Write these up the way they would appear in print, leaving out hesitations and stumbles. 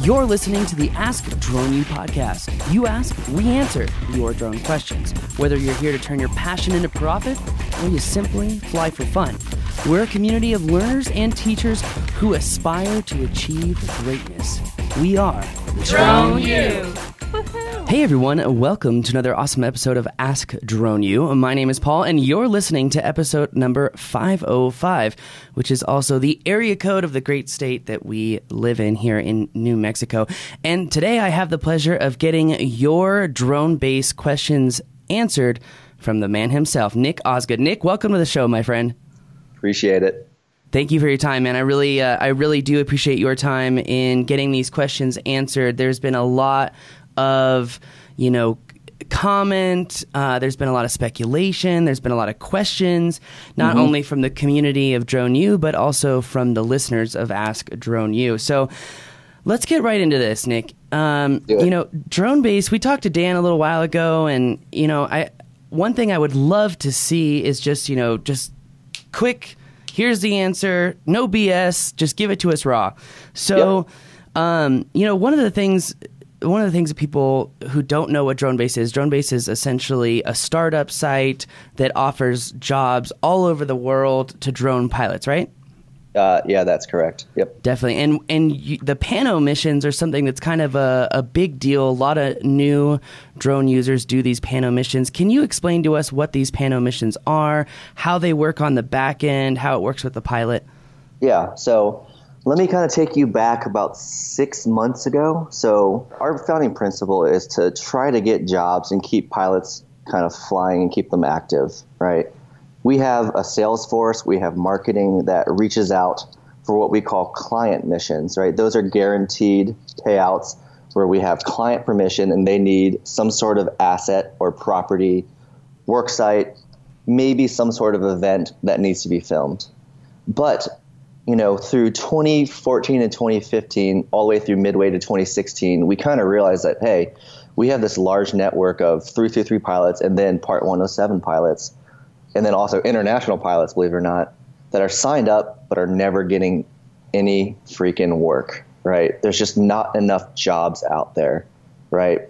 You're listening to the Ask Drone U podcast. You ask, we answer your drone questions. Whether you're here to turn your passion into profit or you simply fly for fun, we're a community of learners and teachers who aspire to achieve greatness. We are Drone U. Hey everyone, welcome to another awesome episode of Ask Drone U. My name is Paul, and you're listening to episode number 505, which is also the area code of the great state that we live in here in New Mexico. And today I have the pleasure of getting your drone-based questions answered from the man himself, Nick Osgood. Nick, welcome to the show, my friend. Appreciate it. Thank you for your time, man. I really do appreciate your time in getting these questions answered. There's been a lot of, comment. There's been a lot of speculation. There's been a lot of questions, not only from the community of Drone U, but also from the listeners of Ask Drone U. So let's get right into this, Nick. Drone base, we talked to Dan a little while ago, and, one thing I would love to see is just quick, here's the answer, no BS, just give it to us raw. So, one of the things that people who don't know what DroneBase is essentially a startup site that offers jobs all over the world to drone pilots, right? Yeah, that's correct. Yep. Definitely. And the Pano missions are something that's kind of a big deal. A lot of new drone users do these Pano missions. Can you explain to us what these Pano missions are, how they work on the back end, how it works with the pilot? Yeah, so let me kind of take you back about 6 months ago. So our founding principle is to try to get jobs and keep pilots kind of flying and keep them active, right? We have a sales force, we have marketing that reaches out for what we call client missions, right? Those are guaranteed payouts where we have client permission and they need some sort of asset or property, work site, maybe some sort of event that needs to be filmed. But through 2014 and 2015, all the way through midway to 2016, we kind of realized that, hey, we have this large network of 333 pilots and then Part 107 pilots, and then also international pilots, believe it or not, that are signed up but are never getting any freaking work, right? There's just not enough jobs out there, right?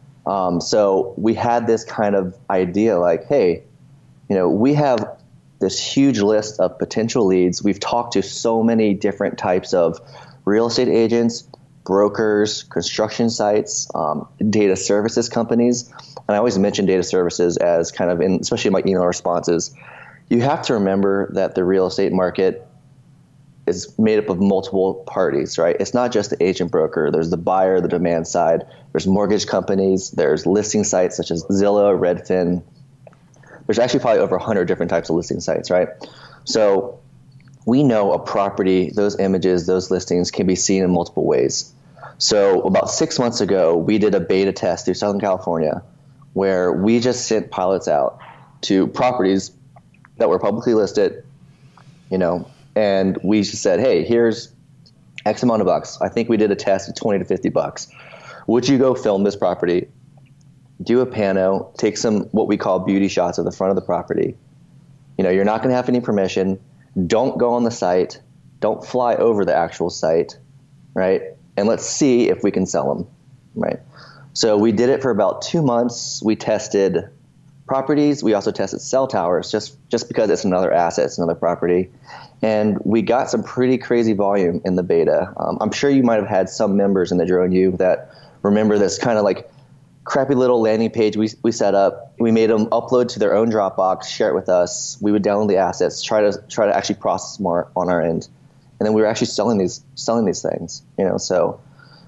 So we had this kind of idea like, hey, we have this huge list of potential leads. We've talked to so many different types of real estate agents, brokers, construction sites, data services companies. And I always mention data services as kind of especially in my email responses. You have to remember that the real estate market is made up of multiple parties, right? It's not just the agent broker. There's the buyer, the demand side. There's mortgage companies. There's listing sites such as Zillow, Redfin. There's actually probably over 100 different types of listing sites, right? So we know a property, those images, those listings can be seen in multiple ways. So about 6 months ago, we did a beta test through Southern California where we just sent pilots out to properties that were publicly listed, and we just said, hey, here's X amount of bucks. I think we did a test at 20 to 50 bucks. Would you go film this property? Do a pano, take some what we call beauty shots of the front of the property. You're not going to have any permission. Don't go on the site. Don't fly over the actual site, right? And let's see if we can sell them, right? So we did it for about 2 months. We tested properties. We also tested cell towers just because it's another asset, it's another property. And we got some pretty crazy volume in the beta. I'm sure you might have had some members in the Drone U that remember this kind of like crappy little landing page we set up. We made them upload to their own Dropbox, share it with us. We would download the assets, try to actually process more on our end, and then we were actually selling these things. So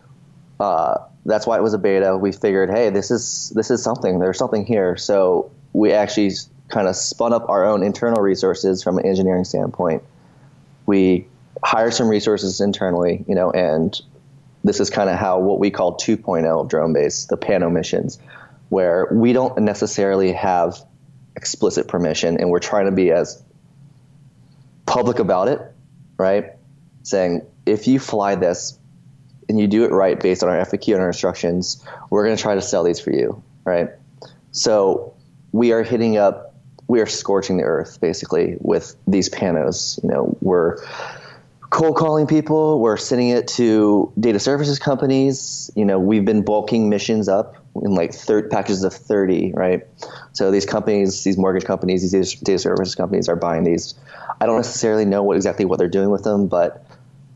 that's why it was a beta. We figured, hey, this is something. There's something here. So we actually kind of spun up our own internal resources from an engineering standpoint. We hired some resources internally, and this is kind of how what we call 2.0 of DroneBase, the Pano missions, where we don't necessarily have explicit permission and we're trying to be as public about it, right? Saying, if you fly this and you do it right based on our FAQ and our instructions, we're going to try to sell these for you, right? So we are scorching the earth basically with these panos. We're cold calling people. We're sending it to data services companies. We've been bulking missions up in like packages of 30, right? So these companies, these mortgage companies, these data services companies are buying these. I don't necessarily know exactly what they're doing with them, but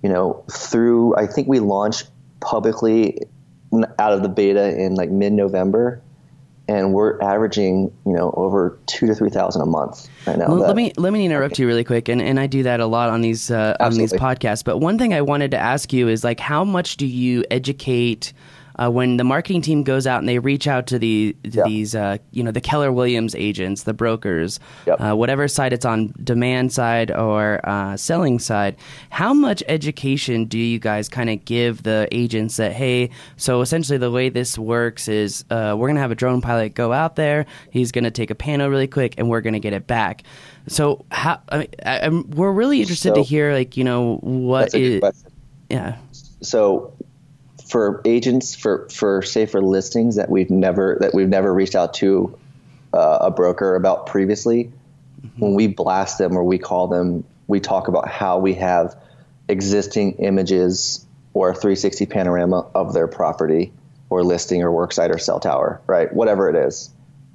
I think we launched publicly out of the beta in like mid-November, and we're averaging over 2,000 to 3,000 a month right now. Let me interrupt you really quick, and I do that a lot on these podcasts. But one thing I wanted to ask you is like, how much do you educate when the marketing team goes out and they reach out to these the Keller Williams agents, the brokers, whatever side it's on, demand side or selling side? How much education do you guys kind of give the agents that, hey, so essentially the way this works is we're going to have a drone pilot go out there, he's going to take a pano really quick, and we're going to get it back. So we're really interested to hear what is. Yeah. So for agents, for listings that we've never reached out to a broker about previously, when we blast them or we call them, we talk about how we have existing images or a 360 panorama of their property or listing or worksite or cell tower, right? Whatever it is.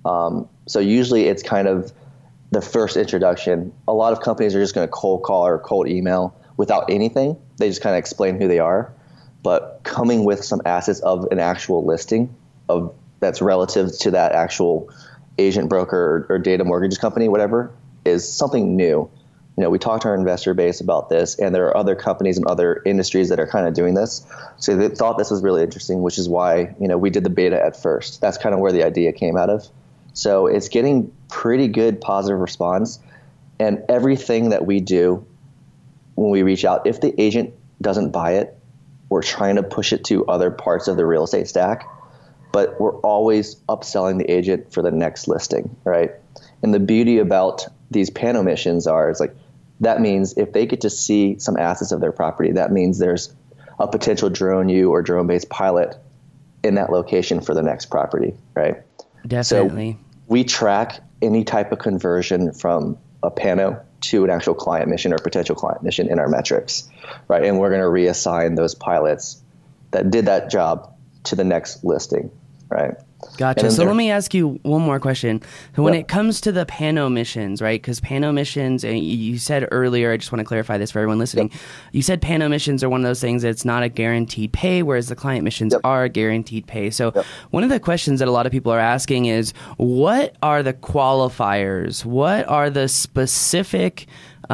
So usually it's kind of the first introduction. A lot of companies are just going to cold call or cold email without anything. They just kind of explain who they are. But coming with some assets of an actual listing that's relative to that actual agent, broker, or data mortgage company, whatever, is something new. We talked to our investor base about this, and there are other companies and other industries that are kind of doing this. So they thought this was really interesting, which is why we did the beta at first. That's kind of where the idea came out of. So it's getting pretty good positive response, and everything that we do when we reach out, if the agent doesn't buy it, we're trying to push it to other parts of the real estate stack, but we're always upselling the agent for the next listing, right? And the beauty about these pano missions is like, that means if they get to see some assets of their property, that means there's a potential DroneU or drone-based pilot in that location for the next property, right? Definitely. So we track any type of conversion from a pano to an actual client mission or potential client mission in our metrics, right? And we're going to reassign those pilots that did that job to the next listing, right? Gotcha. So let me ask you one more question. So when it comes to the pano missions, right? Because pano missions, and you said earlier, I just want to clarify this for everyone listening. You said pano missions are one of those things that's not a guaranteed pay, whereas the client missions are guaranteed pay. So one of the questions that a lot of people are asking is, what are the qualifiers? What are the specific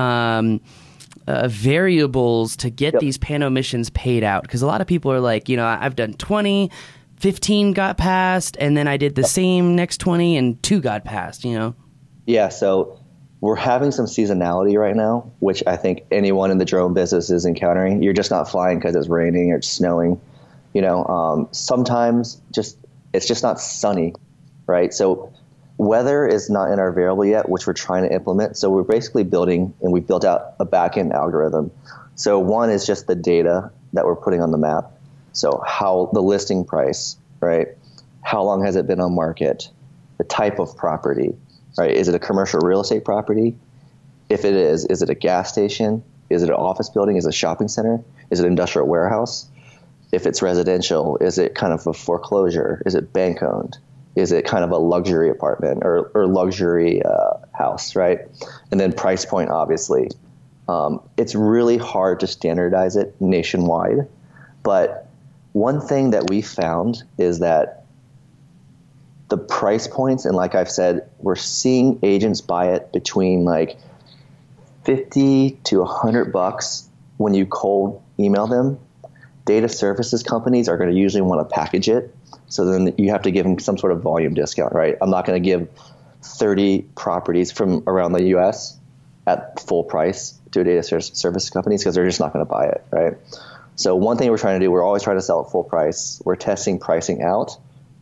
variables to get these pano missions paid out? Because a lot of people are like, I've done 20, 15 got passed, and then I did the same next 20 and 2 got passed, Yeah, so we're having some seasonality right now, which I think anyone in the drone business is encountering. You're just not flying because it's raining or it's snowing. Sometimes it's just not sunny, right? So weather is not in our variable yet, which we're trying to implement. So we're basically building, and we've built out a back-end algorithm. So one is just the data that we're putting on the map. So how the listing price, right? How long has it been on market? The type of property, right? Is it a commercial real estate property? If it is it a gas station? Is it an office building? Is it a shopping center? Is it an industrial warehouse? If it's residential, is it kind of a foreclosure? Is it bank owned? Is it kind of a luxury apartment or luxury house, right? And then price point, obviously. It's really hard to standardize it nationwide, but one thing that we found is that the price points, and like I've said, we're seeing agents buy it between like $50 to $100 when you cold email them. Data services companies are going to usually want to package it, so then you have to give them some sort of volume discount, right? I'm not going to give 30 properties from around the U.S. at full price to data service companies because they're just not going to buy it, right? So one thing we're trying to do, we're always trying to sell at full price. We're testing pricing out.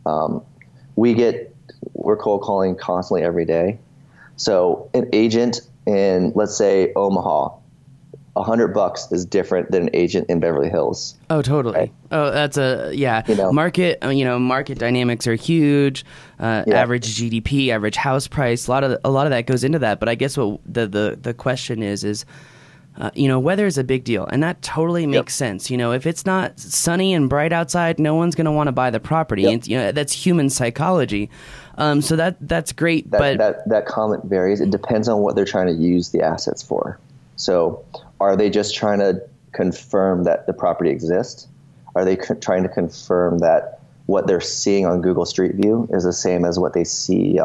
We're cold calling constantly every day. So an agent in, let's say, Omaha, $100 is different than an agent in Beverly Hills. Oh, totally. Right? Oh, that's market. Market dynamics are huge. Average GDP, average house price. A lot of that goes into that. But I guess what the question is weather is a big deal, and that totally makes sense. If it's not sunny and bright outside, no one's going to want to buy the property. It's, that's human psychology. So that's great. That comment varies. It depends on what they're trying to use the assets for. So are they just trying to confirm that the property exists? Are they trying to confirm that what they're seeing on Google Street View is the same as what they see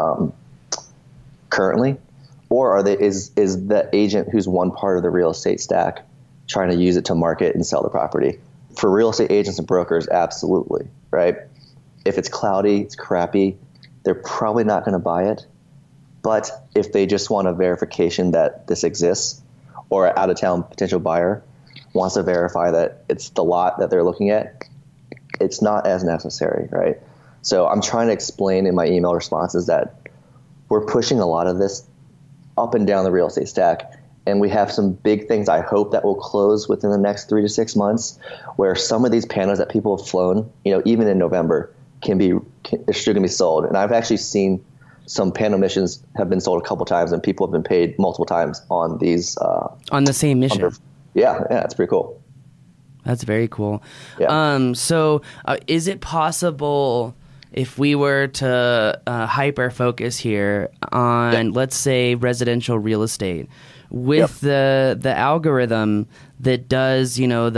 currently? Or is the agent who's one part of the real estate stack trying to use it to market and sell the property? For real estate agents and brokers, absolutely, right? If it's cloudy, it's crappy, they're probably not going to buy it. But if they just want a verification that this exists, or an out-of-town potential buyer wants to verify that it's the lot that they're looking at, it's not as necessary, right? So I'm trying to explain in my email responses that we're pushing a lot of this up and down the real estate stack. And we have some big things I hope that will close within the next 3 to 6 months, where some of these panels that people have flown, even in November, they're still going to be sold. And I've actually seen some panel missions have been sold a couple times, and people have been paid multiple times on these. On the same mission. Yeah, it's pretty cool. That's very cool. Yeah. So is it possible, if we were to hyper focus here on, let's say, residential real estate, with the algorithm that does,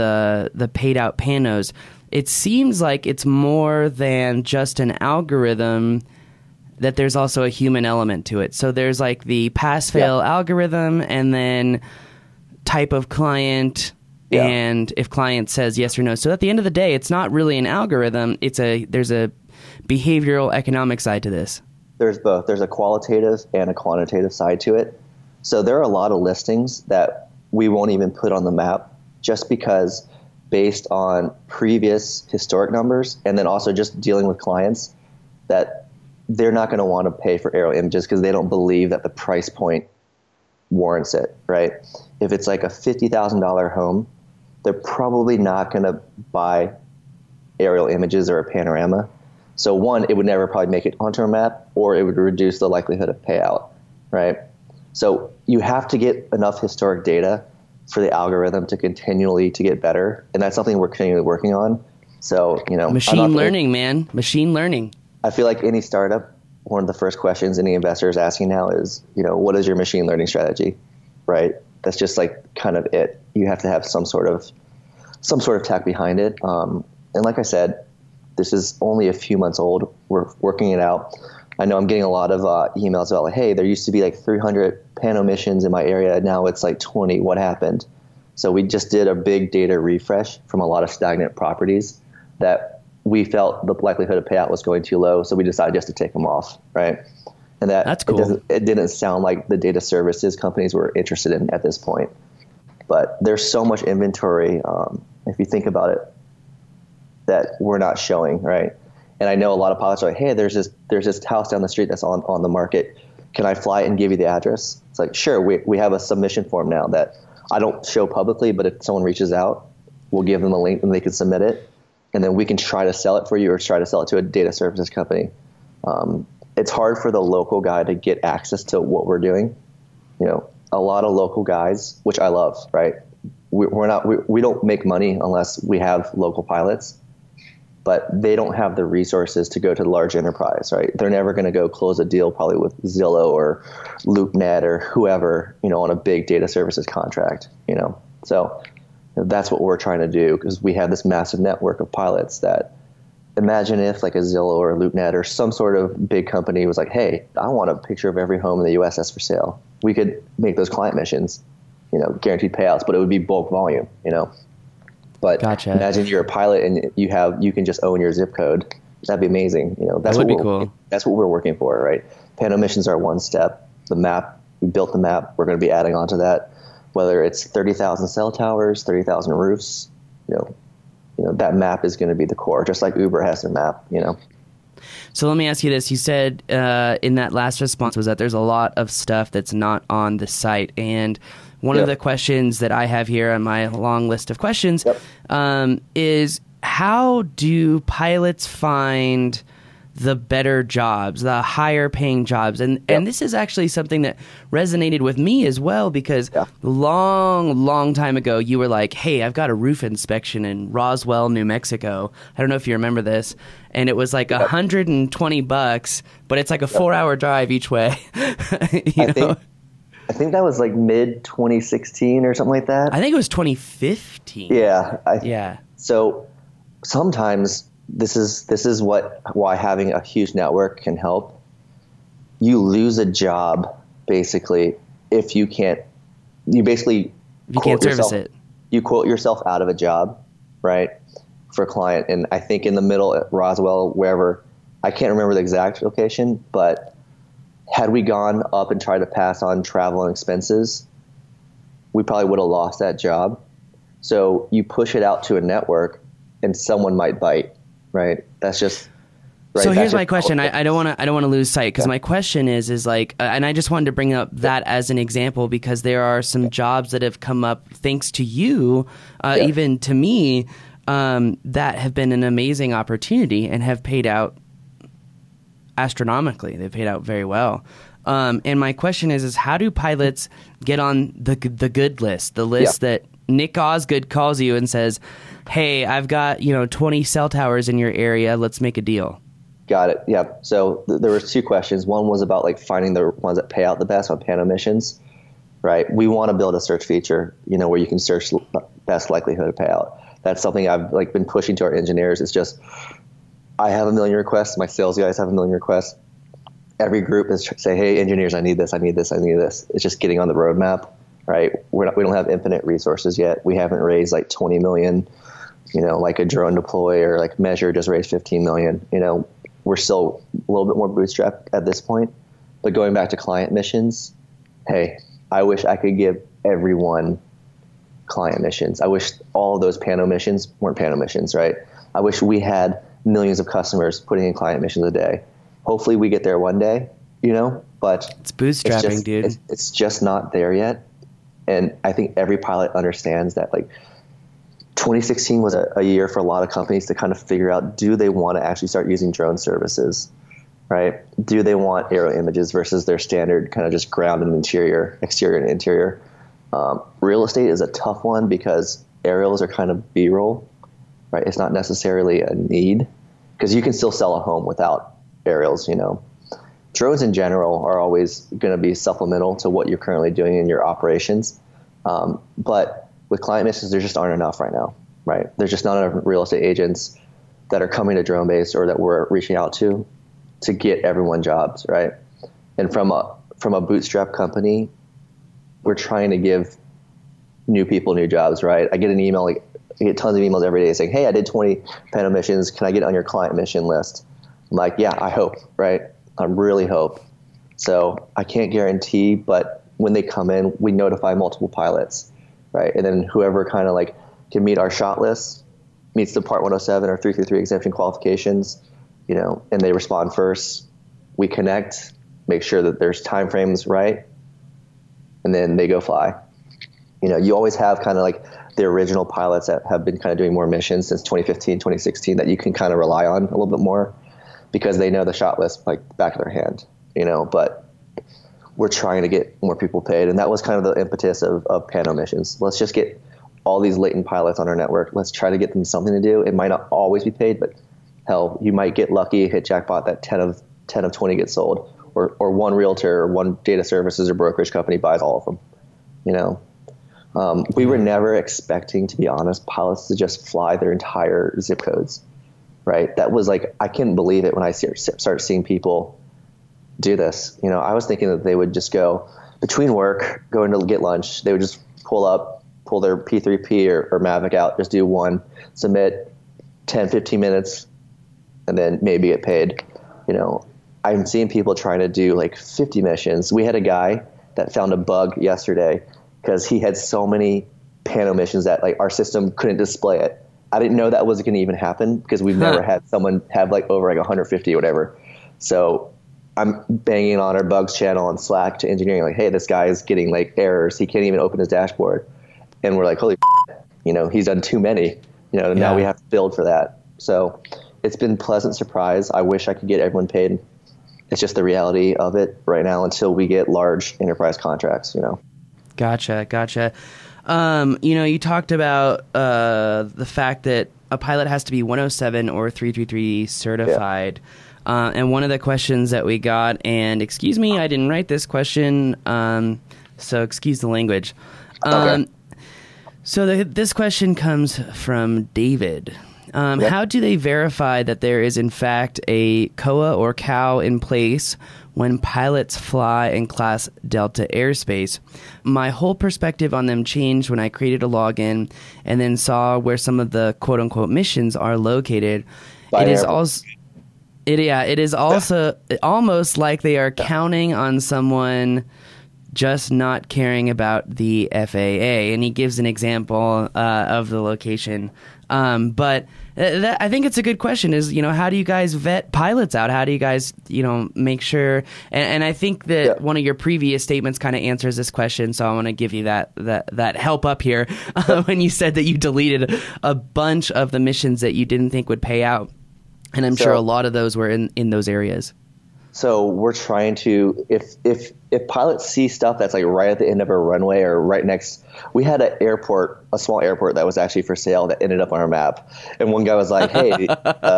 the paid out panos, it seems like it's more than just an algorithm, that there's also a human element to it. So there's like the pass-fail algorithm, and then type of client, and if client says yes or no. So at the end of the day, it's not really an algorithm. There's a behavioral economic side to this. There's both. There's a qualitative and a quantitative side to it. So there are a lot of listings that we won't even put on the map, just because based on previous historic numbers, and then also just dealing with clients, that they're not going to want to pay for aerial images because they don't believe that the price point warrants it, right? If it's like a $50,000 home, they're probably not going to buy aerial images or a panorama. So one, it would never probably make it onto a map, or it would reduce the likelihood of payout, right? So you have to get enough historic data for the algorithm to continually to get better, and that's something we're continually working on. So, machine learning, man, machine learning. I feel like any startup, one of the first questions any investor is asking now is, what is your machine learning strategy, right? That's just like kind of it. You have to have some sort of tech behind it. And like I said, this is only a few months old. We're working it out. I know I'm getting a lot of emails about like, hey, there used to be like 300 pano missions in my area. Now it's like 20. What happened? So we just did a big data refresh from a lot of stagnant properties that we felt the likelihood of payout was going too low, so we decided just to take them off, right? And that's cool. It didn't sound like the data services companies were interested in at this point. But there's so much inventory, if you think about it, that we're not showing, right? And I know a lot of pilots are like, hey, there's this house down the street that's on the market. Can I fly it and give you the address? It's like, sure, we have a submission form now that I don't show publicly, but if someone reaches out, we'll give them a link and they can submit it. And then we can try to sell it for you, or try to sell it to a data services company. It's hard for the local guy to get access to what we're doing. A lot of local guys, which I love, right? We don't make money unless we have local pilots, but they don't have the resources to go to the large enterprise, right? They're never going to go close a deal probably with Zillow or LoopNet or whoever, on a big data services contract, So that's what we're trying to do, because we have this massive network of pilots that, imagine if like a Zillow or a LoopNet or some sort of big company was like, hey, I want a picture of every home in the U.S. that's for sale. We could make those client missions, guaranteed payouts, but it would be bulk volume, But Gotcha. Imagine you're a pilot and you can just own your zip code. That'd be amazing. That would be cool. That's what we're working for, right? Pano missions are one step. The map, we built the map. We're going to be adding on to that. Whether it's 30,000 cell towers, 30,000 roofs, that map is going to be the core, just like Uber has their map, So let me ask you this. You said in that last response was that there's a lot of stuff that's not on the site. And one of the questions that I have here on my long list of questions is, how do pilots find the better jobs, the higher paying jobs. And this is actually something that resonated with me as well, because long time ago, you were like, hey, I've got a roof inspection in Roswell, New Mexico. I don't know if you remember this. And it was like $120, but it's like a 4-hour drive each way. I think that was like mid 2016 or something like that. I think it was 2015. Yeah. So sometimes this is why having a huge network can help. You lose a job basically if you can't service it. You quote yourself out of a job, right, for a client. And I think in the middle at Roswell, wherever, I can't remember the exact location, but had we gone up and tried to pass on travel and expenses, we probably would have lost that job. So you push it out to a network and someone might bite, right? That's just right. So here's my question. I don't want to lose sight, because my question is like, and I just wanted to bring up that as an example, because there are some jobs that have come up thanks to you, even to me, that have been an amazing opportunity and have paid out astronomically. They've paid out very well. And my question is how do pilots get on the good list, the list that Nick Osgood calls you and says, hey, I've got 20 cell towers in your area, let's make a deal? Got it. Yeah. So there was two questions. One was about like finding the ones that pay out the best on Pano missions, right? We want to build a search feature, where you can search best likelihood of payout. That's something I've like been pushing to our engineers. It's just, I have 1 million requests. My sales guys have 1 million requests. Every group is say, hey, engineers, I need this, I need this, I need this. It's just getting on the roadmap, right? We don't have infinite resources yet. We haven't raised like 20 million, like a drone deploy or like Measure just raised 15 million. We're still a little bit more bootstrapped at this point. But going back to client missions, hey, I wish I could give everyone client missions. I wish all of those Pano missions weren't Pano missions, right? I wish we had millions of customers putting in client missions a day. Hopefully we get there one day, but it's bootstrapping, dude. It's just not there yet. And I think every pilot understands that, like, 2016 was a year for a lot of companies to kind of figure out, do they want to actually start using drone services, right? Do they want aero images versus their standard kind of just ground and exterior and interior? Real estate is a tough one because aerials are kind of B-roll, right? It's not necessarily a need because you can still sell a home without aerials, Drones in general are always going to be supplemental to what you're currently doing in your operations. But with client missions, there just aren't enough right now, right? There's just not enough real estate agents that are coming to DroneBase or that we're reaching out to get everyone jobs, right? And from a bootstrap company, we're trying to give new people new jobs, right? I get an email, I get tons of emails every day saying, hey, I did 20 Pano missions. Can I get on your client mission list? I'm like, yeah, I hope, right? I really hope. So I can't guarantee, but when they come in, we notify multiple pilots, right? And then whoever kind of like can meet our shot list, meets the Part 107 or 333 exemption qualifications, and they respond first. We connect, make sure that there's time frames right, and then they go fly. You always have kind of like the original pilots that have been kind of doing more missions since 2015, 2016 that you can kind of rely on a little bit more because they know the shot list like back of their hand, but we're trying to get more people paid. And that was kind of the impetus of Pano missions. Let's just get all these latent pilots on our network. Let's try to get them something to do. It might not always be paid, but hell, you might get lucky, hit jackpot that 10 of 20 get sold, or one realtor or one data services or brokerage company buys all of them, We were never expecting, to be honest, pilots to just fly their entire zip codes, right? That was like, I couldn't believe it when I start seeing people do this. I was thinking that they would just go between work, going to get lunch. They would just pull their P3P or Mavic out, just do one, submit 10, 15 minutes, and then maybe get paid. I'm seeing people trying to do like 50 missions. We had a guy that found a bug yesterday because he had so many Pano missions that like our system couldn't display it. I didn't know that was going to even happen because we've never had someone have like over like 150 or whatever. So I'm banging on our bugs channel on Slack to engineering, like, hey, this guy is getting like errors. He can't even open his dashboard. And we're like, holy, he's done too many, now we have to build for that. So it's been a pleasant surprise. I wish I could get everyone paid. It's just the reality of it right now until we get large enterprise contracts, Gotcha. You talked about the fact that a pilot has to be 107 or 333 certified. Yeah. And one of the questions that we got, and excuse me, I didn't write this question, so excuse the language. Okay. So this question comes from David. Yep. How do they verify that there is in fact a COA or COW in place when pilots fly in Class Delta airspace? My whole perspective on them changed when I created a login and then saw where some of the quote-unquote missions are located. It is also almost like they are counting on someone just not caring about the FAA. And he gives an example of the location. But I think it's a good question is, how do you guys vet pilots out? How do you guys, make sure? And I think that one of your previous statements kind of answers this question. So I want to give you that help up here when you said that you deleted a bunch of the missions that you didn't think would pay out. And I'm sure a lot of those were in those areas. So we're trying to, if pilots see stuff that's like right at the end of a runway or right next, we had a small airport that was actually for sale that ended up on our map. And one guy was like, hey,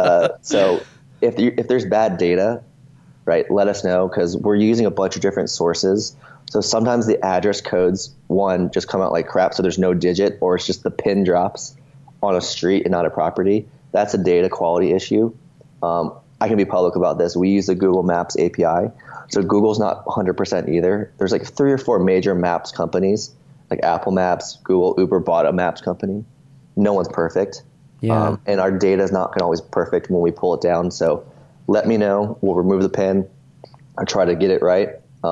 so if there's bad data, right, let us know, because we're using a bunch of different sources. So sometimes the address codes, just come out like crap, so there's no digit, or it's just the pin drops on a street and not a property. That's a data quality issue. I can be public about this. We use the Google Maps API. So Google's not 100% either. There's like 3 or 4 major maps companies, like Apple Maps, Google, Uber bought a maps company. No one's perfect. Yeah. And our data is not going to always be perfect when we pull it down. So let me know. We'll remove the pin. I'll try to get it right.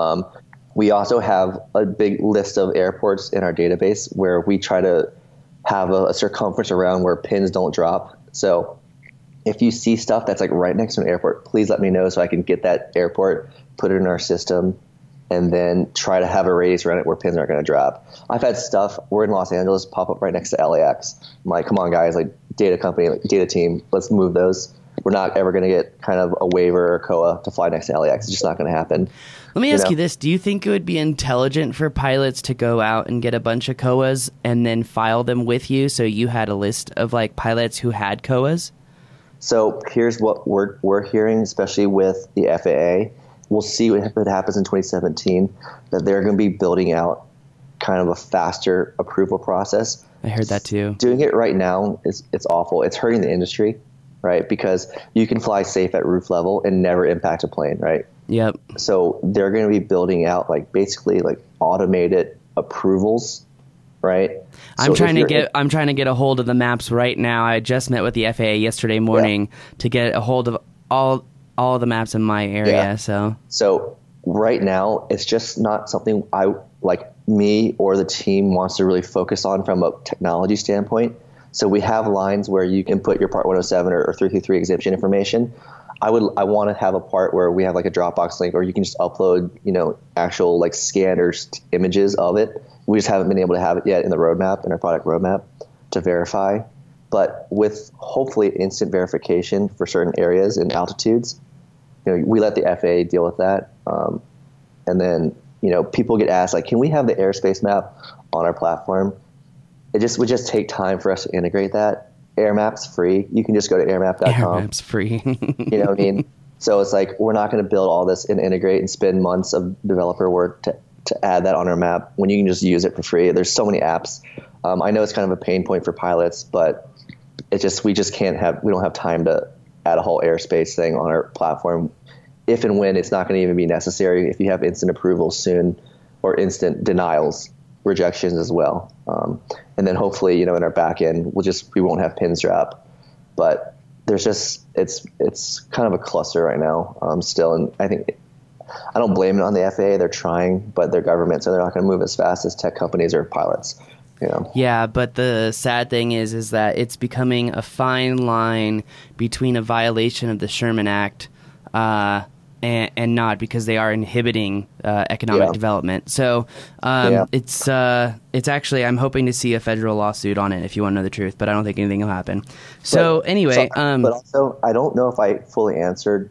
We also have a big list of airports in our database where we try to have a circumference around where pins don't drop. So if you see stuff that's like right next to an airport, please let me know so I can get that airport, put it in our system, and then try to have a radius around it where pins aren't going to drop. I've had stuff, we're in Los Angeles, pop up right next to LAX. I'm like, come on guys, like data company, like data team, let's move those. We're not ever going to get kind of a waiver or COA to fly next to LAX. It's just not going to happen. Let me ask you this. Do you think it would be intelligent for pilots to go out and get a bunch of COAs and then file them with you so you had a list of like pilots who had COAs? So here's what we're hearing, especially with the FAA. We'll see what happens in 2017, that they're going to be building out kind of a faster approval process. I heard that too. Doing it right now it's awful. It's hurting the industry, right? Because you can fly safe at roof level and never impact a plane, right? Yep. So they're going to be building out like basically like automated approvals, right? I'm trying to get a hold of the maps right now. I just met with the FAA yesterday morning to get a hold of all of the maps in my area. Yeah. So right now, it's just not something me or the team wants to really focus on from a technology standpoint. So we have lines where you can put your Part 107 or 333 exemption information. I want to have a part where we have like a Dropbox link, or you can just upload, actual like scanners images of it. We just haven't been able to have it yet in the roadmap, in our product roadmap, to verify. But with hopefully instant verification for certain areas and altitudes, we let the FAA deal with that. And then, people get asked, like, can we have the airspace map on our platform? It would just take time for us to integrate that. AirMap's free. You can just go to airmap.com. AirMap's free. You know what I mean? So it's like, we're not going to build all this and integrate and spend months of developer work to add that on our map when you can just use it for free. There's so many apps. I know it's kind of a pain point for pilots, but we don't have time to add a whole airspace thing on our platform if and when it's not going to even be necessary if you have instant approvals soon, or instant denials, rejections as well. And then hopefully, in our back end, we won't have pins drop. But it's kind of a cluster right now still. And I don't blame it on the FAA. They're trying, but they're government, so they're not going to move as fast as tech companies or pilots. Yeah, but the sad thing is that it's becoming a fine line between a violation of the Sherman Act and not, because they are inhibiting economic development. So it's actually, I'm hoping to see a federal lawsuit on it, if you want to know the truth, but I don't think anything will happen. So anyway, but also I don't know if I fully answered.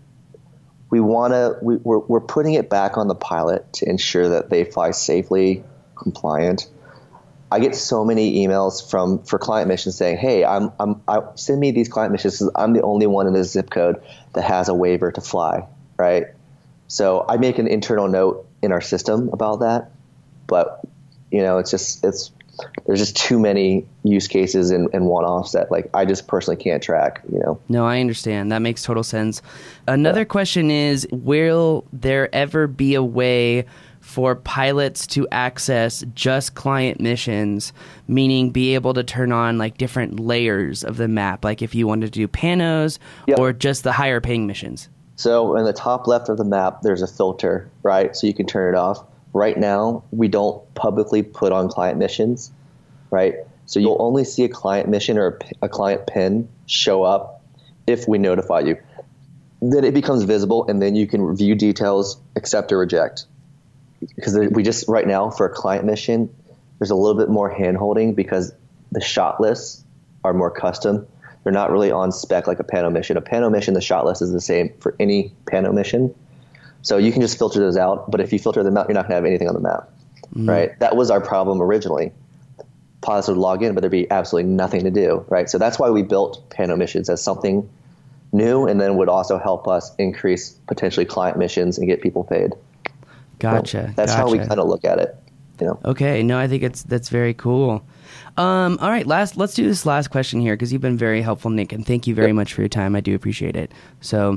We're putting it back on the pilot to ensure that they fly safely, compliant. I get so many emails for client missions saying, "Hey, send me these client missions because I'm the only one in this zip code that has a waiver to fly." Right. So I make an internal note in our system about that, but there's just too many use cases and one-offs that I just personally can't track. No, I understand. That makes total sense. Another question is, will there ever be a way for pilots to access just client missions, meaning be able to turn on different layers of the map, like if you wanted to do panos or just the higher paying missions? So in the top left of the map, there's a filter, right? So you can turn it off. Right now, we don't publicly put on client missions, right? So you'll only see a client mission or a client pin show up if we notify you. Then it becomes visible, and then you can review details, accept or reject. Because right now, for a client mission, there's a little bit more hand-holding because the shot lists are more custom. They're not really on spec like a Pano mission. A Pano mission, the shot list is the same for any Pano mission. So you can just filter those out. But if you filter them out, you're not going to have anything on the map, right? That was our problem originally. Pilots would log in, but there'd be absolutely nothing to do, right? So that's why we built Pano missions as something new, and then would also help us increase potentially client missions and get people paid. Gotcha. So that's how we kind of look at it. Okay. No, I think that's very cool. All right. Let's do this last question here, because you've been very helpful, Nick, and thank you very much for your time. I do appreciate it. So,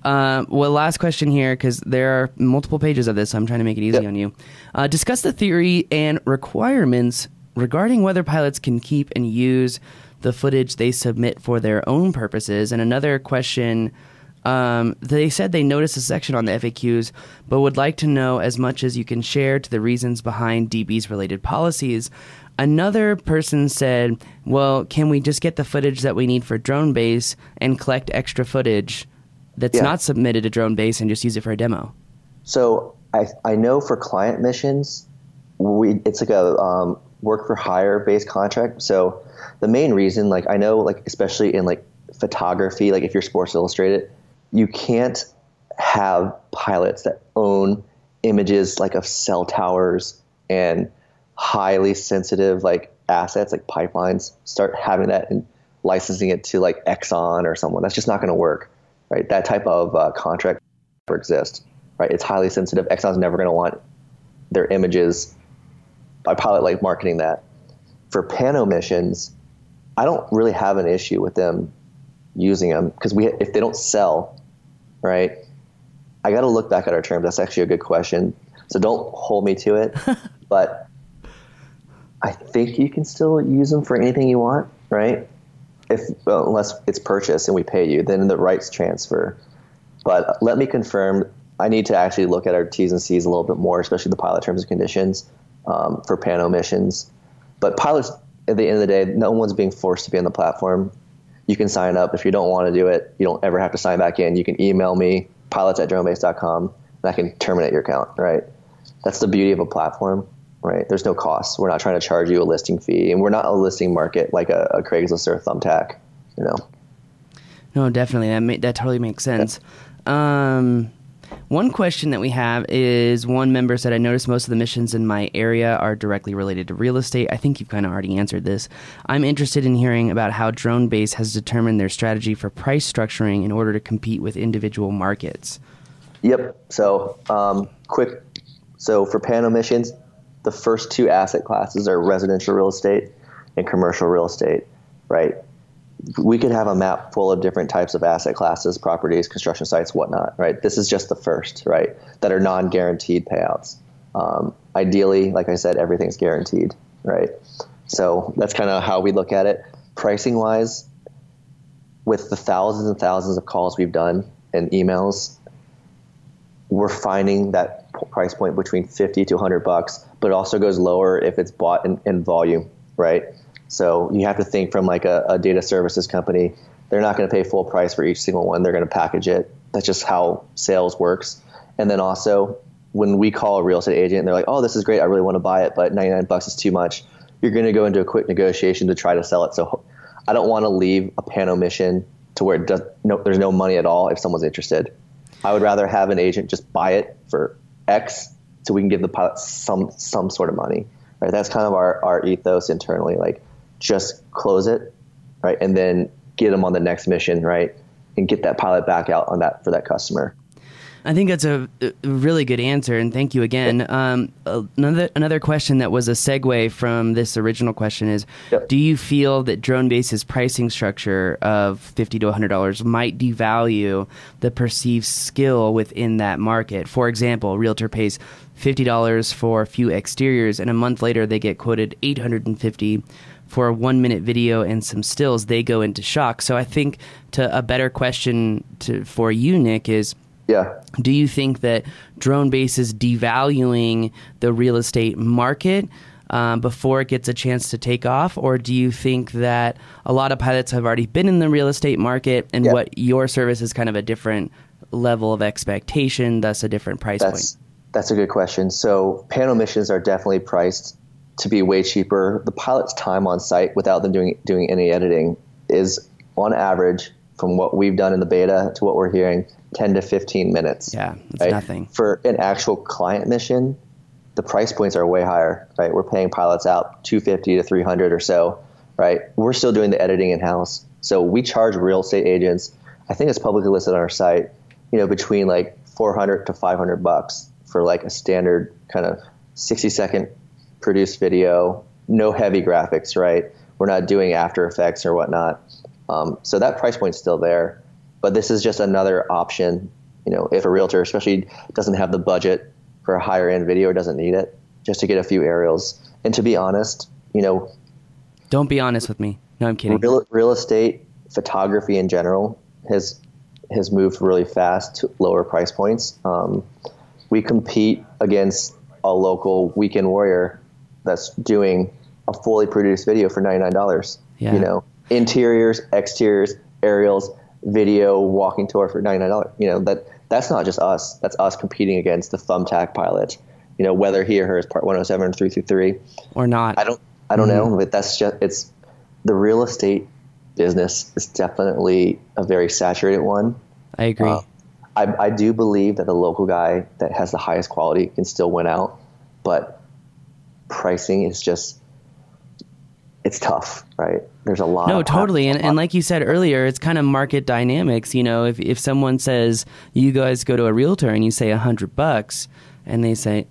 last question here, because there are multiple pages of this, so I'm trying to make it easy on you. Discuss the theory and requirements regarding whether pilots can keep and use the footage they submit for their own purposes. And another question, they said they noticed a section on the FAQs, but would like to know as much as you can share to the reasons behind DB's related policies. Another person said, well, can we just get the footage that we need for DroneBase and collect extra footage that's not submitted to DroneBase and just use it for a demo? So I know for client missions, it's like a work for hire based contract. So the main reason, I know, especially in photography, if you're Sports Illustrated, you can't have pilots that own images of cell towers and highly sensitive assets like pipelines, start having that and licensing it to Exxon or someone. That's just not going to work, right? That type of contract never exists, right? It's highly sensitive. Exxon's never going to want their images by pilot marketing that. For Pano missions, I don't really have an issue with them using them, because if they don't sell, right? I got to look back at our terms. That's actually a good question. So don't hold me to it, but I think you can still use them for anything you want, right? Unless it's purchased and we pay you, then the rights transfer. But let me confirm. I need to actually look at our T's and C's a little bit more, especially the pilot terms and conditions for Pano missions. But pilots, at the end of the day, no one's being forced to be on the platform. You can sign up. If you don't want to do it, you don't ever have to sign back in. You can email me, pilots@dronebase.com, and I can terminate your account, right? That's the beauty of a platform, right? There's no cost. We're not trying to charge you a listing fee, and we're not a listing market like a Craigslist or a Thumbtack, No, definitely. That totally makes sense. One question that we have is, one member said, I noticed most of the missions in my area are directly related to real estate. I think you've kind of already answered this. I'm interested in hearing about how DroneBase has determined their strategy for price structuring in order to compete with individual markets. Yep. So So for Pano missions, the first two asset classes are residential real estate and commercial real estate, right? We could have a map full of different types of asset classes, properties, construction sites, whatnot, right? This is just the first, right, that are non-guaranteed payouts. Ideally, like I said, everything's guaranteed, right? So that's kind of how we look at it. Pricing-wise, with the thousands and thousands of calls we've done and emails, we're finding that price point between $50 to $100, but it also goes lower if it's bought in volume, right? So you have to think from a data services company. They're not going to pay full price for each single one. They're going to package it, That's just how sales works. And then also when we call a real estate agent and they're like, oh, this is great, I really want to buy it, but $99 is too much, you're going to go into a quick negotiation to try to sell it. So I don't want to leave a pan omission to where there's no money at all if someone's interested. I would rather have an agent just buy it for X so we can give the pilot some sort of money, right? That's kind of our ethos internally, like just close it, right? And then get them on the next mission, right? And get that pilot back out on that for that customer. I think that's a really good answer, and thank you again. Another question that was a segue from this original question is, do you feel that DroneBase's pricing structure of $50 to $100 might devalue the perceived skill within that market? For example, a realtor pays $50 for a few exteriors, and a month later they get quoted $850 for a 1-minute video and some stills. They go into shock. So I think a better question for you, Nick, is, do you think that DroneBase is devaluing the real estate market before it gets a chance to take off? Or do you think that a lot of pilots have already been in the real estate market and what your service is kind of a different level of expectation, thus a different price point? That's a good question. So panel missions are definitely priced to be way cheaper. The pilot's time on site without them doing any editing is on average, from what we've done in the beta to what we're hearing, 10 to 15 minutes. Yeah, that's nothing. For an actual client mission, the price points are way higher, right? We're paying pilots out $250 to $300 or so, right? We're still doing the editing in-house. So we charge real estate agents, I think it's publicly listed on our site, between like $400 to $500 for like a standard kind of 60-second produced video, no heavy graphics, right? We're not doing After Effects or whatnot. So that price point's still there, but this is just another option. If a realtor especially doesn't have the budget for a higher end video or doesn't need it, just to get a few aerials. And to be honest, don't be honest with me. No, I'm kidding. Real estate photography in general has moved really fast to lower price points. We compete against a local weekend warrior that's doing a fully produced video for $99. Yeah. Interiors, exteriors, aerials, video, walking tour for $99. That's not just us. That's us competing against the Thumbtack pilot. Whether he or her is Part 107 or 333 or not. I don't know, but that's just the real estate business is definitely a very saturated one. I agree. I do believe that the local guy that has the highest quality can still win out, but pricing is just, it's tough, right? There's a lot. No, totally. And like you said earlier, it's kind of market dynamics. If someone says you guys go to a realtor and you say $100 and they say,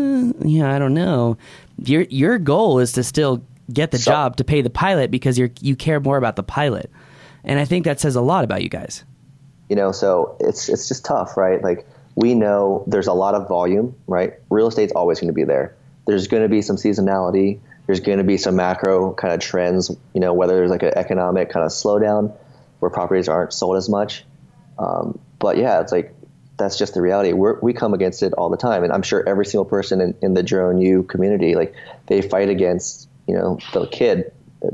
I don't know. Your goal is to still get the job to pay the pilot because you care more about the pilot. And I think that says a lot about you guys. So it's just tough, right? Like we know there's a lot of volume, right? Real estate's always going to be there. There's going to be some seasonality. There's going to be some macro kind of trends, whether there's like an economic kind of slowdown where properties aren't sold as much. But yeah, it's like, that's just the reality. We come against it all the time. And I'm sure every single person in the Drone U community, like they fight against, the kid,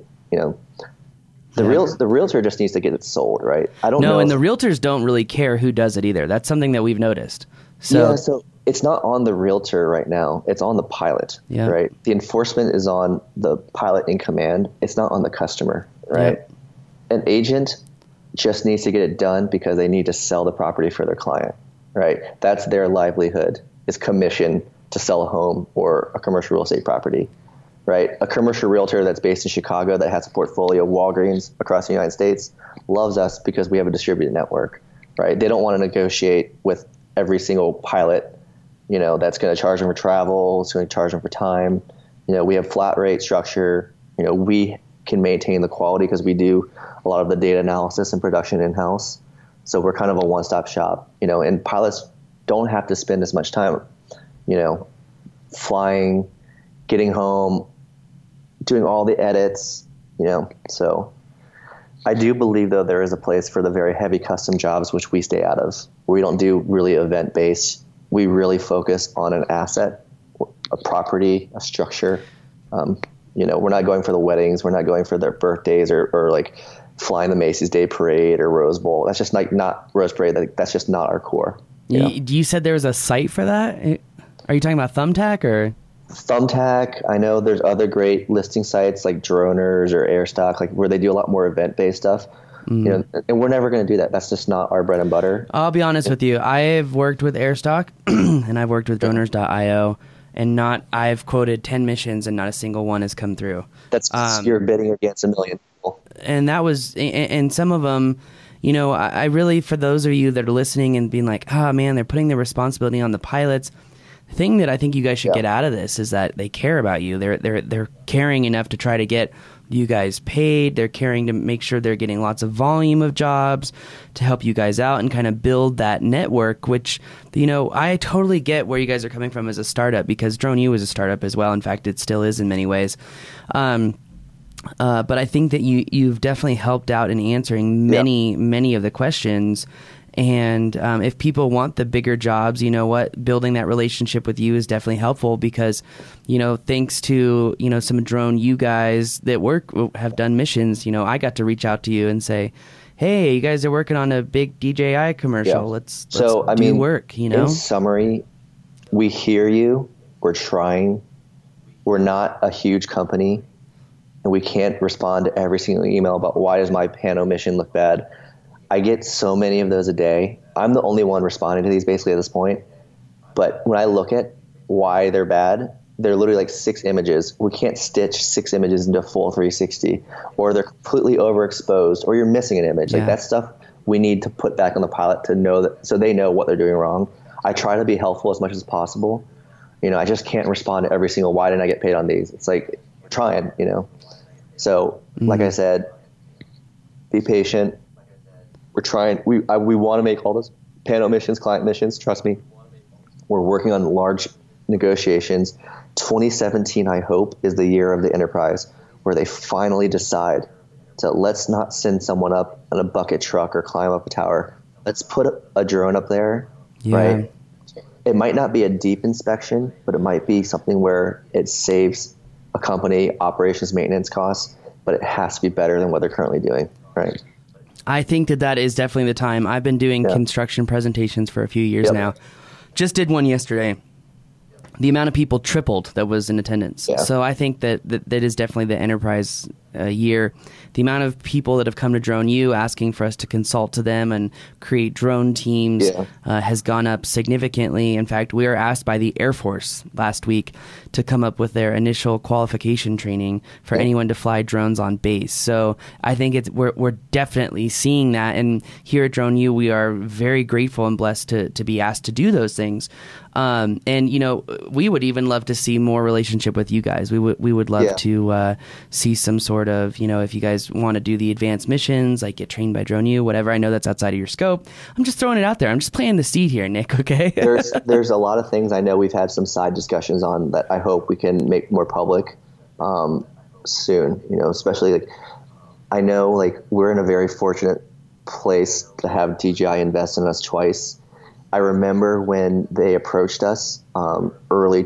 the realtor just needs to get it sold, right? I don't know. No, and the realtors don't really care who does it either. That's something that we've noticed. So it's not on the realtor right now. It's on the pilot, right? The enforcement is on the pilot in command. It's not on the customer, right? Yep. An agent just needs to get it done because they need to sell the property for their client, right? That's their livelihood, is commission to sell a home or a commercial real estate property, right? A commercial realtor that's based in Chicago that has a portfolio of Walgreens across the United States loves us because we have a distributed network, right? They don't want to negotiate with every single pilot that's going to charge them for travel, it's going to charge them for time. We have flat rate structure. We can maintain the quality because we do a lot of the data analysis and production in-house. So we're kind of a one-stop shop, and pilots don't have to spend as much time, flying, getting home, doing all the edits, So I do believe, though, there is a place for the very heavy custom jobs, which we stay out of. We don't do really event-based. We really focus on an asset, a property, a structure. We're not going for the weddings. We're not going for their birthdays or like flying the Macy's Day Parade or Rose Bowl. That's just like not Rose Parade. That's just not our core. You said there was a site for that. Are you talking about Thumbtack or? Thumbtack. I know there's other great listing sites like Droners or Airstock, like where they do a lot more event-based stuff. And we're never going to do that. That's just not our bread and butter. I'll be honest with you. I've worked with Airstock and I've worked with Droners.io, and I've quoted 10 missions and not a single one has come through. That's you're bidding against a million people. And that was, and some of them, I really, for those of you that are listening and being like, oh man, they're putting the responsibility on the pilots. The thing that I think you guys should get out of this is that they care about you. They're caring enough to try to get you guys paid. They're caring to make sure they're getting lots of volume of jobs to help you guys out and kind of build that network, which, I totally get where you guys are coming from as a startup, because DroneU is a startup as well. In fact, it still is in many ways. But I think that you've definitely helped out in answering many of the questions. And if people want the bigger jobs, building that relationship with you is definitely helpful, because, thanks to, some DroneU guys that have done missions, I got to reach out to you and say, hey, you guys are working on a big DJI commercial. Let's do work, In summary, we hear you. We're trying. We're not a huge company, and we can't respond to every single email about why does my Pano mission look bad. I get so many of those a day. I'm the only one responding to these basically at this point. But when I look at why they're bad, they're literally like 6 images. We can't stitch 6 images into a full 360, or they're completely overexposed, or you're missing an image. Like that stuff we need to put back on the pilot to know that, so they know what they're doing wrong. I try to be helpful as much as possible. I just can't respond to every single, why didn't I get paid on these? It's like, we're trying, So like I said, be patient. We're trying. We want to make all those Pano missions, client missions. Trust me, we're working on large negotiations. 2017, I hope, is the year of the enterprise where they finally decide to, let's not send someone up in a bucket truck or climb up a tower. Let's put a drone up there, right? It might not be a deep inspection, but it might be something where it saves a company operations maintenance costs, but it has to be better than what they're currently doing, right? I think that is definitely the time. I've been doing construction presentations for a few years now. Just did one yesterday. The amount of people tripled that was in attendance. So I think that is definitely the enterprise year. The amount of people that have come to DroneU asking for us to consult to them and create drone teams has gone up significantly. In fact, we were asked by the Air Force last week to come up with their initial qualification training for anyone to fly drones on base. So I think we're definitely seeing that. And here at DroneU, we are very grateful and blessed to be asked to do those things. And we would even love to see more relationship with you guys. We would love to see some sort of, if you guys want to do the advanced missions, like get trained by DroneU, whatever. I know that's outside of your scope. I'm just throwing it out there. I'm just planting the seed here, Nick. Okay. there's a lot of things I know we've had some side discussions on that I hope we can make more public soon. Especially I know we're in a very fortunate place to have DJI invest in us twice. I remember when they approached us early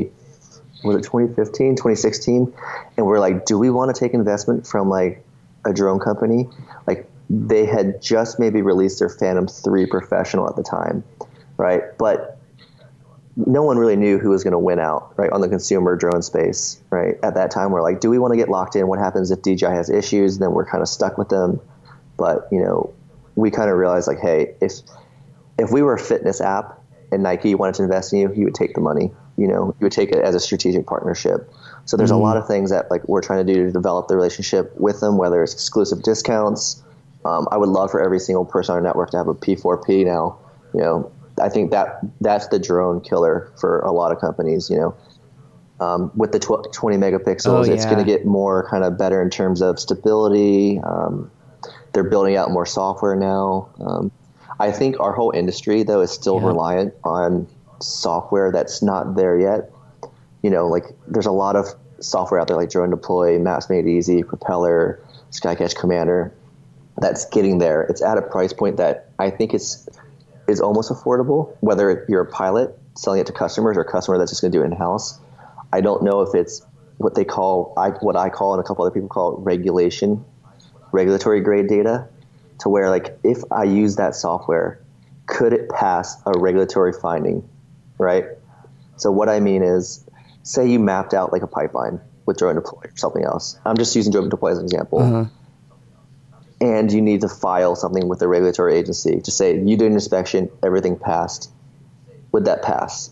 2015, 2016, and we're like, do we want to take investment from a drone company? They had just maybe released their Phantom 3 Professional at the time, right? But no one really knew who was going to win out, right, on the consumer drone space, right? At that time, we're like, do we want to get locked in? What happens if DJI has issues? Then we're kind of stuck with them. But, we kind of realized hey, if we were a fitness app and Nike wanted to invest in you, you would take the money. You would take it as a strategic partnership. So there's a lot of things that we're trying to do to develop the relationship with them, whether it's exclusive discounts. I would love for every single person on our network to have a P4P now. I think that's the drone killer for a lot of companies. With the 20 megapixels, it's going to get more kind of better in terms of stability. They're building out more software now. I think our whole industry, though, is still reliant on software that's not there yet. There's a lot of software out there like Drone Deploy, Maps Made Easy, Propeller, Skycatch Commander, that's getting there. It's at a price point that I think is almost affordable, whether you're a pilot selling it to customers or a customer that's just going to do it in-house. I don't know if it's what I call and a couple other people call regulation regulatory grade data to where, like, if I use that software, could it pass a regulatory finding, right? So what I mean is, say you mapped out like a pipeline with Drone Deploy or something else. I'm just using Drone Deploy as an example. And you need to file something with the regulatory agency to say you did an inspection, everything passed. Would that pass?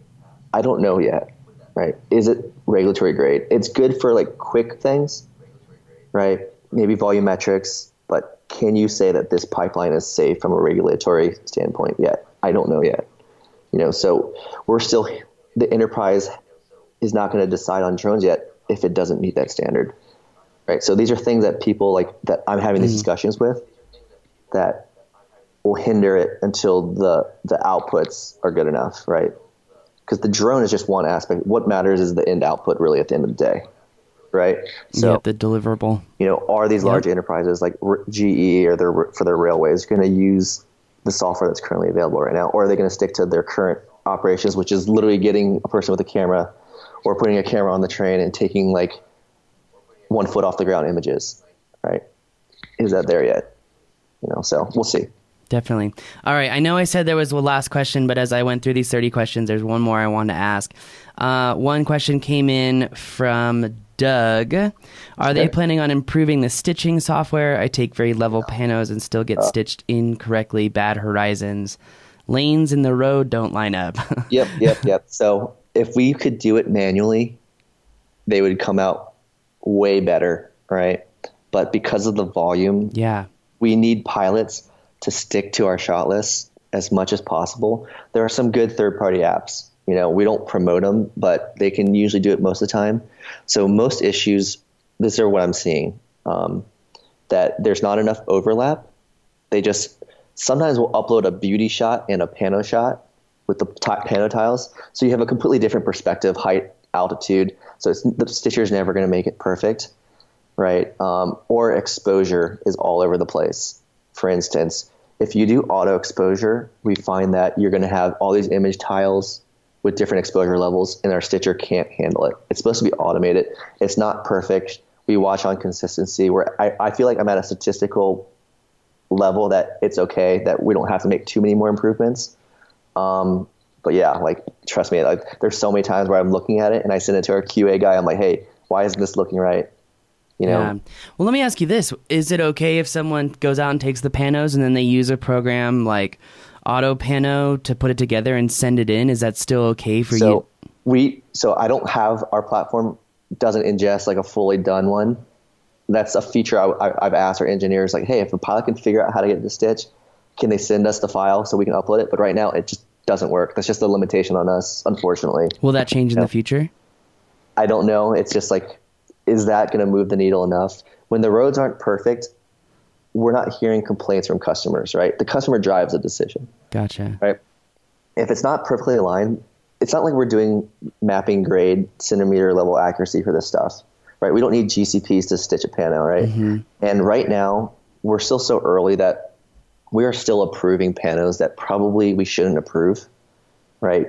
I don't know yet, right? Is it regulatory grade? It's good for like quick things, right? Maybe volumetrics, but can you say that this pipeline is safe from a regulatory standpoint yet? I don't know yet. So we're still, the enterprise is not going to decide on drones yet if it doesn't meet that standard, right? So these are things that people like that I'm having these discussions with that will hinder it until the outputs are good enough, right? Because the drone is just one aspect. What matters is the end output really at the end of the day, right? So the deliverable. Are these large enterprises like GE or for their railways going to use the software that's currently available right now, or are they going to stick to their current operations, which is literally getting a person with a camera or putting a camera on the train and taking like 1 foot off the ground images, right? Is that there yet? So we'll see. Definitely. All right. I know I said there was one last question, but as I went through these 30 questions, there's one more I wanted to ask. One question came in from Doug. Are they planning on improving the stitching software? I take very level panos and still get stitched incorrectly. Bad horizons. Lanes in the road don't line up. Yep. So if we could do it manually, they would come out way better, right? But because of the volume, we need pilots to stick to our shot list as much as possible. There are some good third-party apps. We don't promote them, but they can usually do it most of the time. So most issues, these are what I'm seeing, that there's not enough overlap. They just sometimes will upload a beauty shot and a pano shot with the pano tiles. So you have a completely different perspective, height, altitude. So the stitcher is never going to make it perfect, right? Or exposure is all over the place. For instance, if you do auto exposure, we find that you're going to have all these image tiles with different exposure levels, and our stitcher can't handle it. It's supposed to be automated. It's not perfect. We watch on consistency where I feel like I'm at a statistical level that it's okay, that we don't have to make too many more improvements. But yeah, like, trust me, like, there's so many times where I'm looking at it and I send it to our QA guy. I'm like, hey, why isn't this looking right? Yeah. Well, let me ask you this. Is it okay if someone goes out and takes the panos and then they use a program like AutoPano to put it together and send it in? Is that still okay for you? So I don't have, our platform doesn't ingest like a fully done one. That's a feature I've asked our engineers, like, hey, if a pilot can figure out how to get it to stitch, can they send us the file so we can upload it? But right now it just doesn't work. That's just the limitation on us, unfortunately. Will that change in the future? I don't know. It's just like, is that going to move the needle enough? When the roads aren't perfect, we're not hearing complaints from customers, right? The customer drives the decision. Gotcha. Right? If it's not perfectly aligned, it's not like we're doing mapping grade centimeter level accuracy for this stuff, right? We don't need GCPs to stitch a pano, right? Mm-hmm. And right now, we're still so early that we are still approving panos that probably we shouldn't approve, right?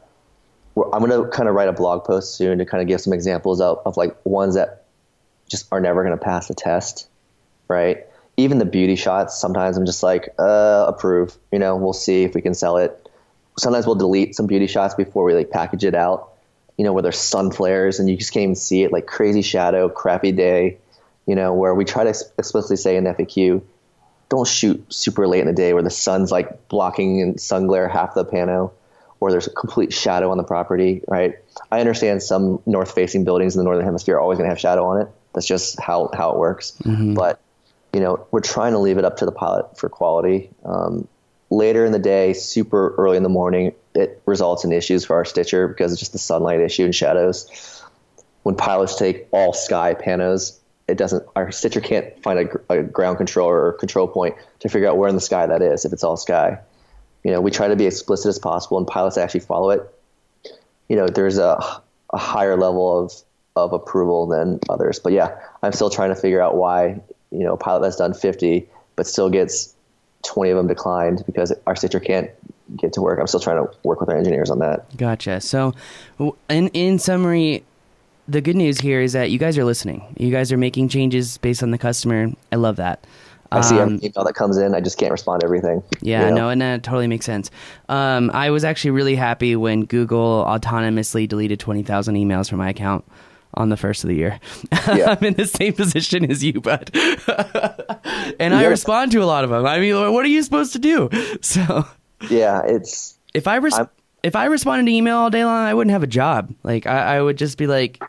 I'm going to kind of write a blog post soon to kind of give some examples of like ones that just are never going to pass the test, right? Even the beauty shots, sometimes I'm just like, approve, we'll see if we can sell it. Sometimes we'll delete some beauty shots before we like package it out, where there's sun flares and you just can't even see it, like crazy shadow, crappy day, where we try to explicitly say in FAQ, don't shoot super late in the day where the sun's like blocking in sun glare half the pano, or there's a complete shadow on the property, right? I understand some north-facing buildings in the Northern Hemisphere are always going to have shadow on it. That's just how it works. Mm-hmm. But, we're trying to leave it up to the pilot for quality. Later in the day, super early in the morning, it results in issues for our stitcher because it's just the sunlight issue and shadows. When pilots take all sky panos, our stitcher can't find a ground controller or control point to figure out where in the sky that is if it's all sky. We try to be explicit as possible, and pilots actually follow it. There's a higher level of approval than others. But yeah, I'm still trying to figure out why, a pilot that's done 50 but still gets 20 of them declined because our stitcher can't get to work. I'm still trying to work with our engineers on that. Gotcha. So in summary, the good news here is that you guys are listening. You guys are making changes based on the customer. I love that. I see every email that comes in. I just can't respond to everything. Yeah, no, and that totally makes sense. I was actually really happy when Google autonomously deleted 20,000 emails from my account on the first of the year. Yeah. I'm in the same position as you, bud. And I respond to a lot of them. I mean, what are you supposed to do? So yeah, if I responded to email all day long, I wouldn't have a job. Like I would just be like,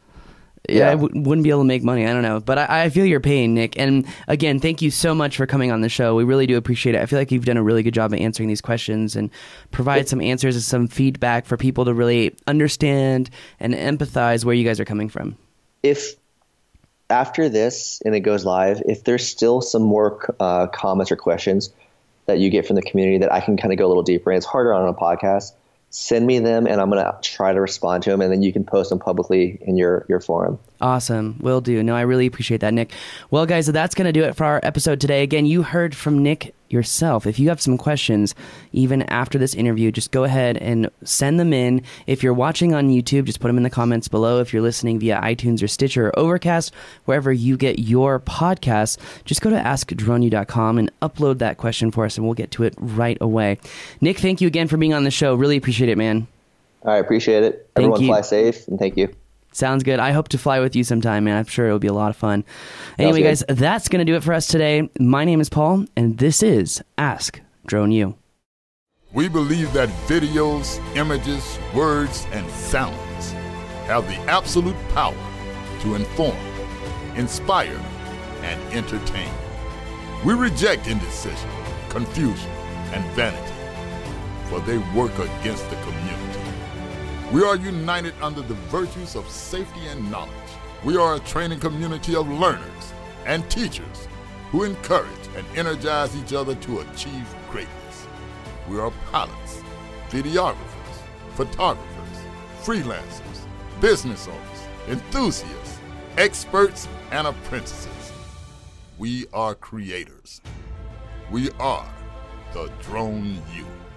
I wouldn't be able to make money. I don't know. But I feel your pain, Nick. And again, thank you so much for coming on the show. We really do appreciate it. I feel like you've done a really good job of answering these questions and provide some answers and some feedback for people to really understand and empathize where you guys are coming from. If after this and it goes live, if there's still some more comments or questions that you get from the community that I can kind of go a little deeper in, it's harder on a podcast, send me them and I'm going to try to respond to them, and then you can post them publicly in your forum. Awesome. Will do. No, I really appreciate that, Nick. Well, guys, that's going to do it for our episode today. Again, you heard from Nick yourself. If you have some questions, even after this interview, just go ahead and send them in. If you're watching on YouTube, just put them in the comments below. If you're listening via iTunes or Stitcher or Overcast, wherever you get your podcasts, just go to askdroneyou.com and upload that question for us, and we'll get to it right away. Nick, thank you again for being on the show. Really appreciate it, man. I appreciate it. Everyone fly safe, and thank you. Sounds good. I hope to fly with you sometime, man. I'm sure it'll be a lot of fun. Anyway, guys, that's going to do it for us today. My name is Paul, and this is Ask Drone U. We believe that videos, images, words, and sounds have the absolute power to inform, inspire, and entertain. We reject indecision, confusion, and vanity, for they work against the community. We are united under the virtues of safety and knowledge. We are a training community of learners and teachers who encourage and energize each other to achieve greatness. We are pilots, videographers, photographers, freelancers, business owners, enthusiasts, experts, and apprentices. We are creators. We are the Drone U.